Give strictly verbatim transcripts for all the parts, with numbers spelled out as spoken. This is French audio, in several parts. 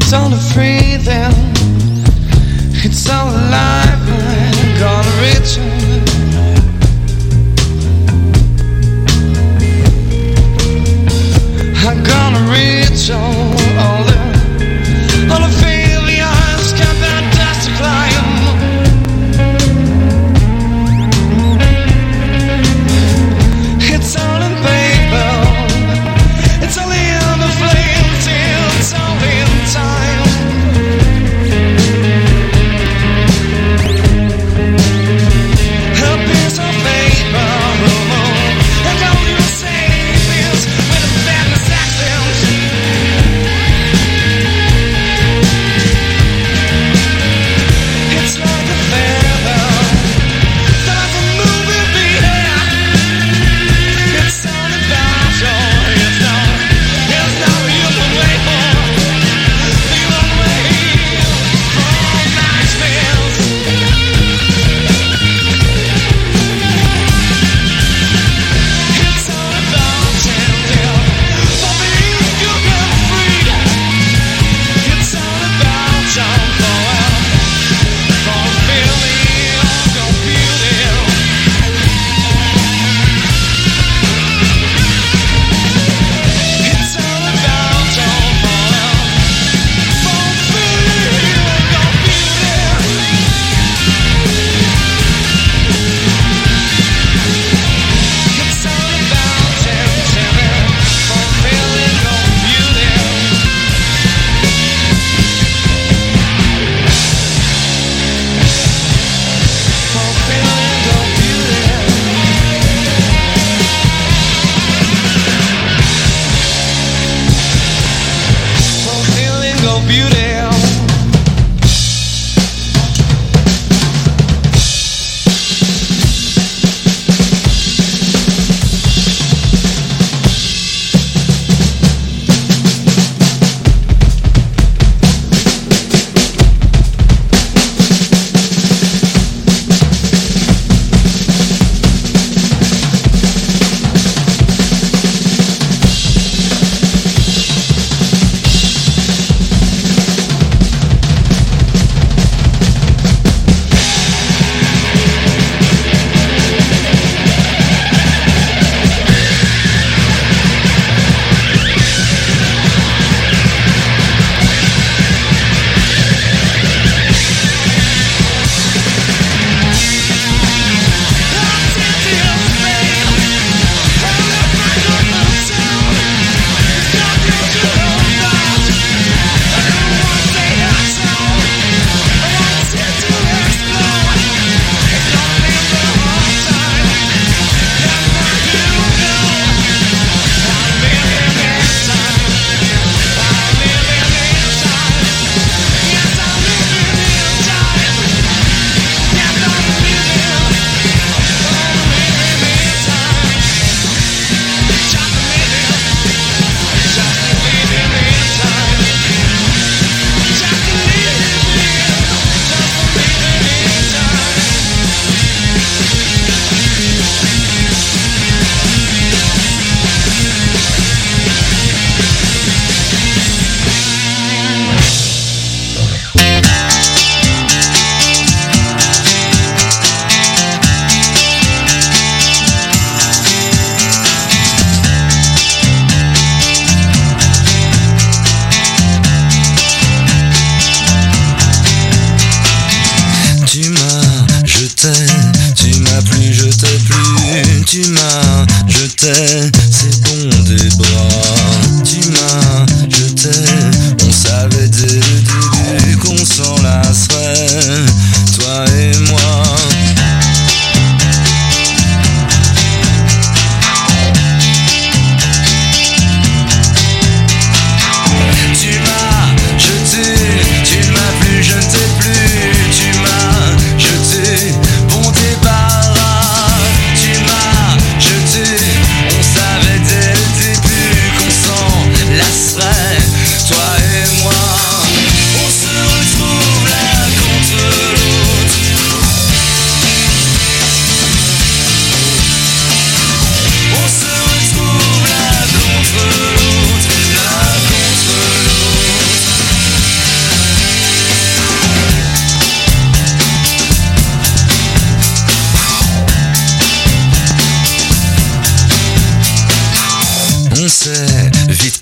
It's all free then. It's all alive. I'm gonna reach it. I'm gonna reach all, all the all the failures, got that dust to climb. It's all in paper. It's all in the flames. It's all in time. A piece of paper, and all you say is with a sadness accent.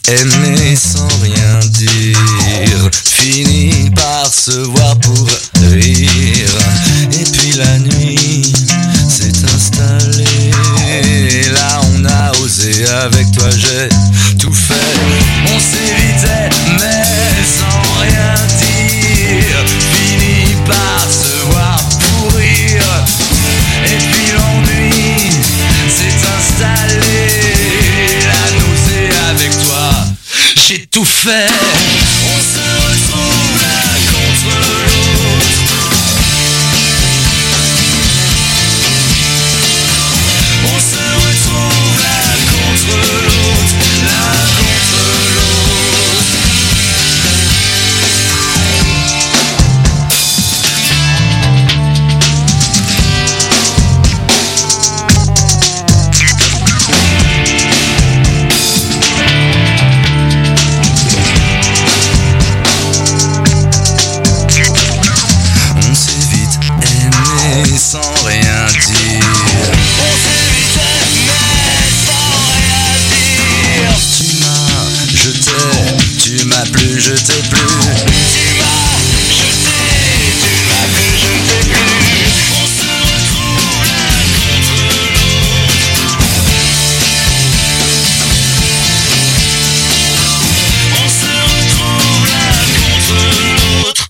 aimer sans rien dire, finit par se voir pour rire. Et puis la nuit s'est installée, là on a osé, avec toi j'ai tout fait. On s'évitait mais sans rien dire, finit par se voir pour rire. Et puis l'ennui s'est installé, la nausée avec toi, j'ai tout fait. On se retrouve l'un contre l'autre, on se retrouve l'un contre l'autre, l'un contre l'autre. On s'est vite aimé sans rien dire, on s'est vite aimé sans rien dire. Tu m'as jeté, tu m'as plu, je t'ai plu. Tu m'as jeté, tu m'as plu, je t'ai plu. On se retrouve l'un contre l'autre, on se retrouve l'un contre l'autre.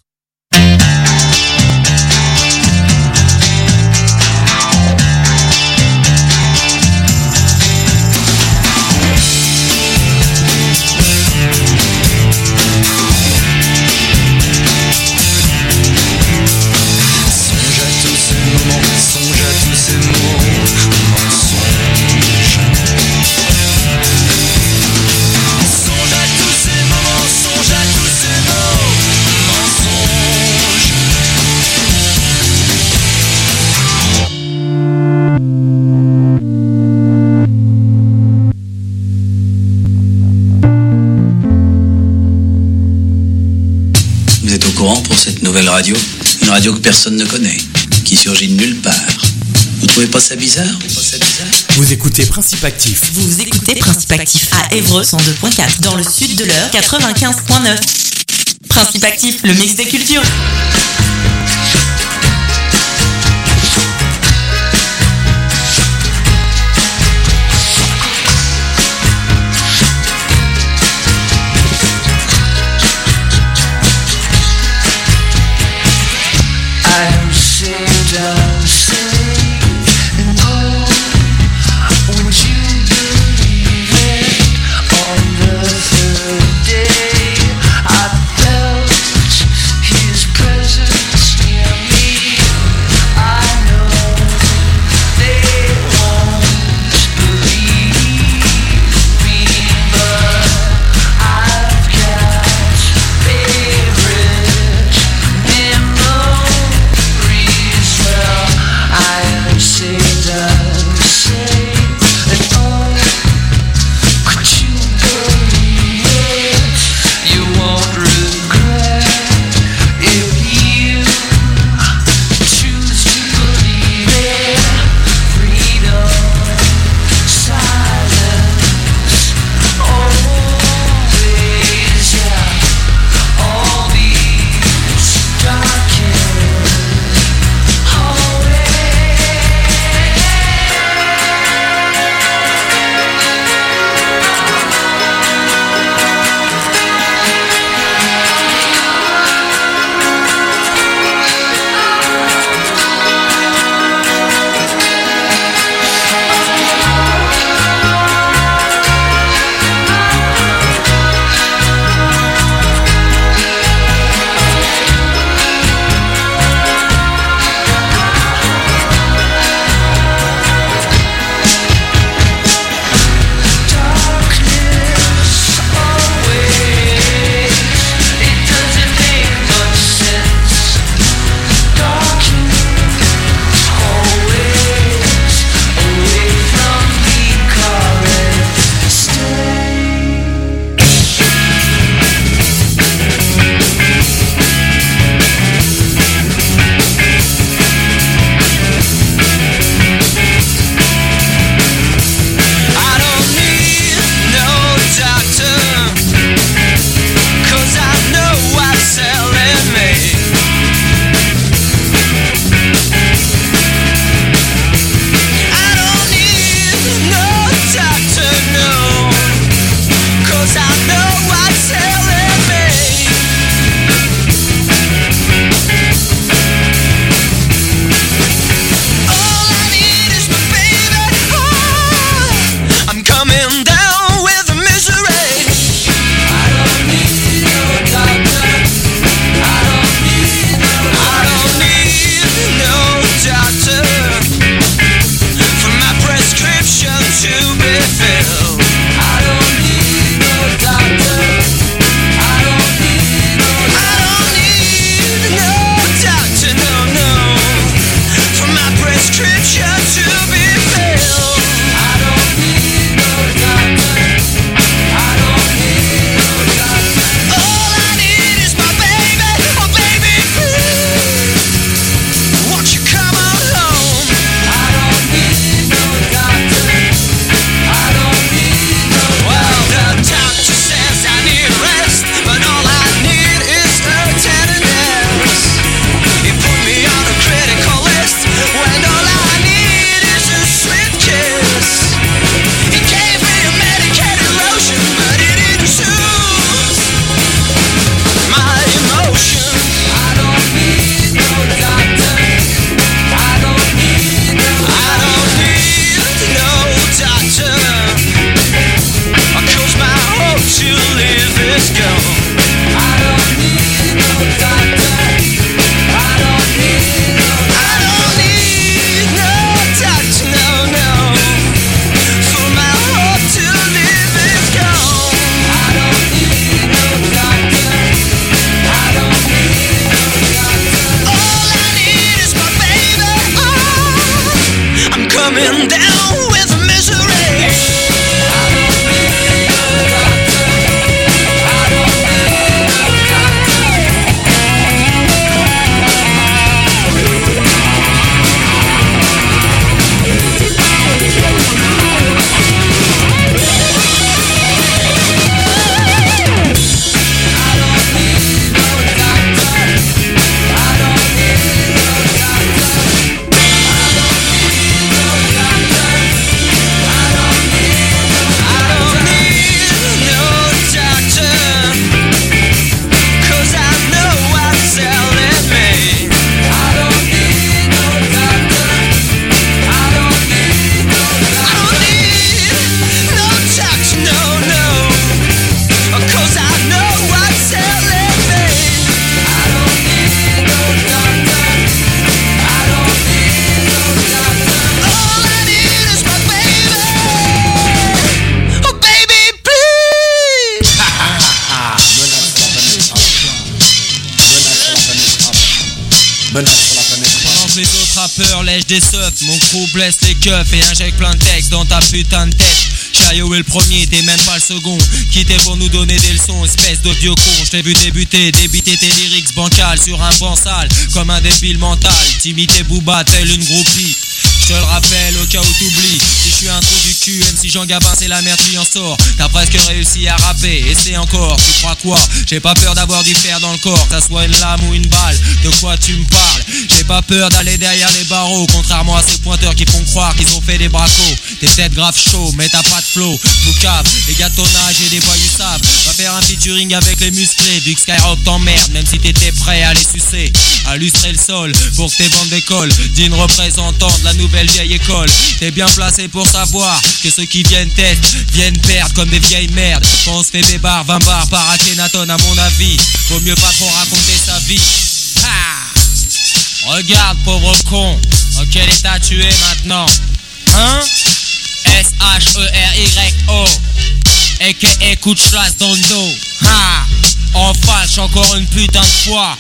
Songe à tous ces moments, songe à tous ces mots, mensonges. Songe à tous ces moments, songe à tous ces mots, mensonges. Vous êtes au courant pour cette nouvelle radio? Une radio que personne ne connaît, qui surgit de nulle part. Vous trouvez pas ça bizarre? Vous trouvez pas ça bizarre? Vous écoutez Principe Actif. Vous écoutez Principe Actif à Évreux cent deux point quatre, dans le sud de l'Eure quatre-vingt-quinze point neuf. Principe Actif, le mix des cultures. I'm saved, I'm saved, and oh, would you believe it? On the third day, I felt His presence. Menace sur la planète. Pendant que les autres rappeurs lèchent des seufs, mon crew blesse les keufs et injecte plein de textes dans ta putain de tête. Chayo est le premier, t'es même pas le second. Qui t'es pour nous donner des leçons, espèce de vieux con. J't'ai vu débuter, débiter tes lyrics bancales sur un banc sale, comme un débile mental. T'imitais Booba tel une groupie. Je te le rappelle au cas où t'oublies. Si je suis un trou du cul, M C Jean Gabin c'est la merde qui en sort. T'as presque réussi à rapper, et c'est encore, tu crois quoi? J'ai pas peur d'avoir du fer dans le corps, que ça soit une lame ou une balle. De quoi tu me parles? J'ai pas peur d'aller derrière les barreaux, contrairement à ces pointeurs qui font croire qu'ils ont fait des bracos. T'es peut-être grave chaud, mais t'as pas de flow. Boucave, les gars de ton âge et des voyous savent. Va faire un featuring avec les musclés, vu que Skyrock t'emmerde, même si t'étais prêt à les sucer. À lustrer le sol, pour que tes bandes d'école, digne représentant de la nouvelle vieille école. T'es bien placé pour savoir que ceux qui viennent test viennent perdre comme des vieilles merdes. Quand on se fait bébar, vingt bars par Akhenaton à mon avis, vaut mieux pas trop raconter sa vie. Ha! Regarde pauvre con, dans quel état tu es maintenant? Hein? S H E R Y O A K A coup de chlasse dans le dos. Ha! En falche encore une putain de fois.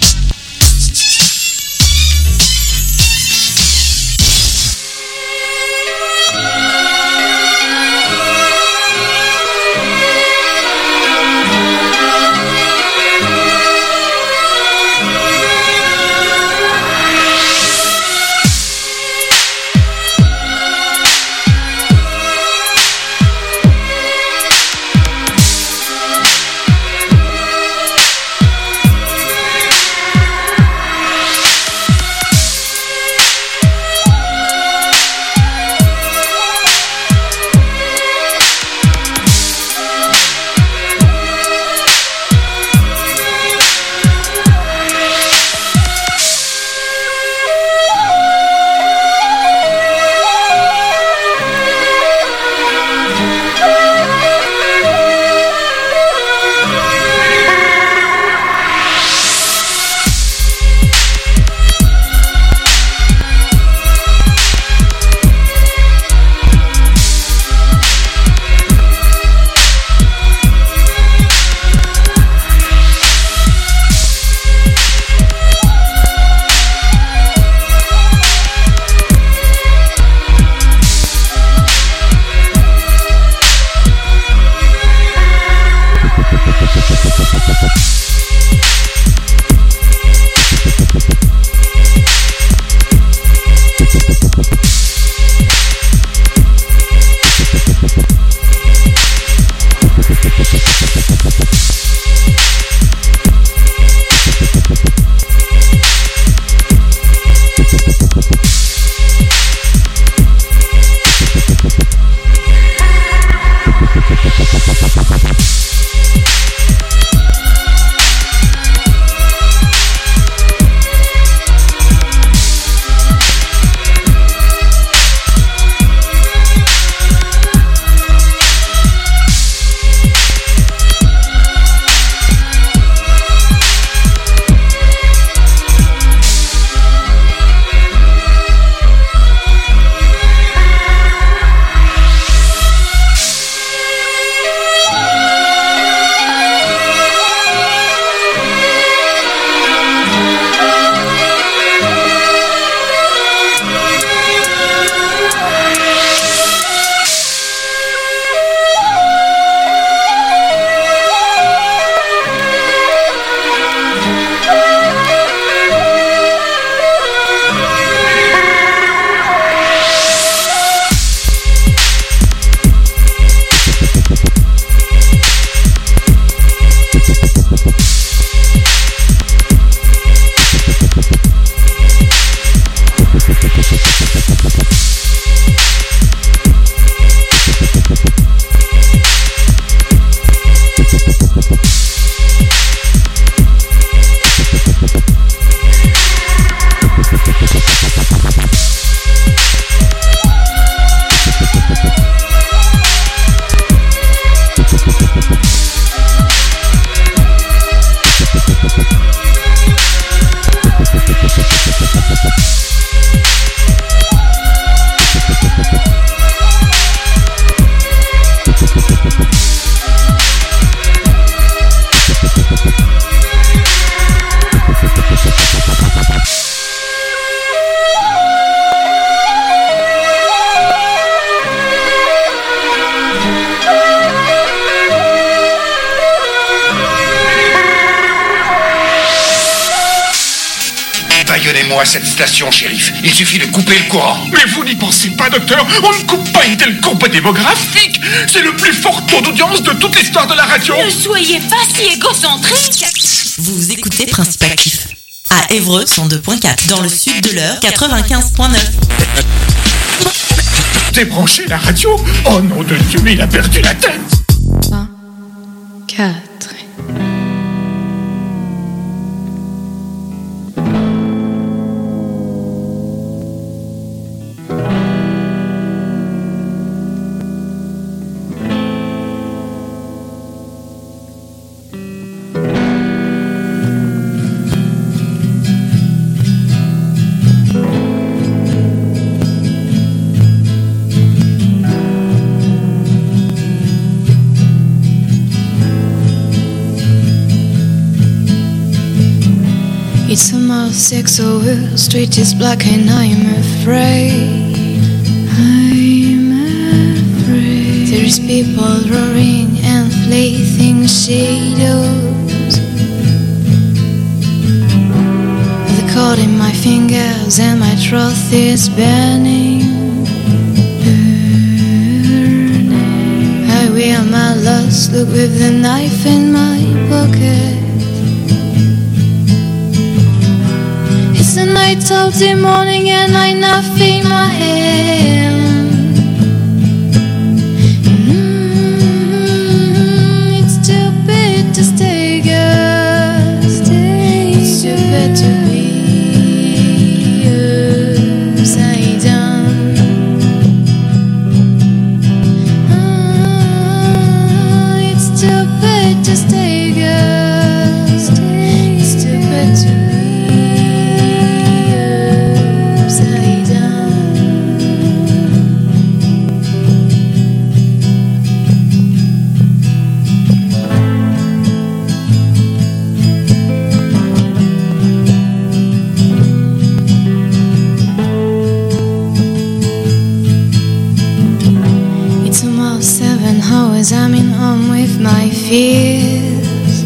Rayonnez-moi cette station, shérif. Il suffit de couper le courant. Mais vous n'y pensez pas, docteur. On ne coupe pas une telle courbe démographique. C'est le plus fort taux d'audience de toute l'histoire de la radio. Ne soyez pas si égocentrique. Vous écoutez Principe Actif à Évreux cent deux point quatre, dans le sud de l'Eure quatre-vingt-quinze point neuf. Débranchez la radio. Oh nom de Dieu, mais il a perdu la tête. un, quatre. It's almost six o'clock, street is black and I'm afraid. I'm afraid. There's people roaring and fleeting shadows. The cord in my fingers and my throat is burning. Burning. I wear my last look with the knife in my pocket. It's the night of the morning and I nothing in my hand. Mm-hmm. It's too bad to stay, girl. Stay. It's too bad to be upside down. Ah, it's too bad to stay, girl. Stay. It's too bad to be. I'm in home with my fears.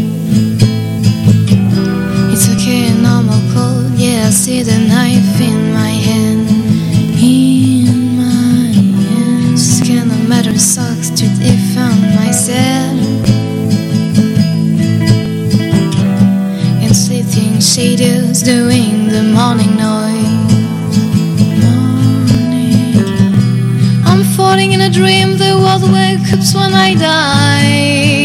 It's okay, normal cold. Yeah, I see the knife in my hand. In my hand. Just kinda matter sucks to defend myself. And sleeping shadows doing the morning noise. Morning. I'm falling in a dream. The world wakes up when I die.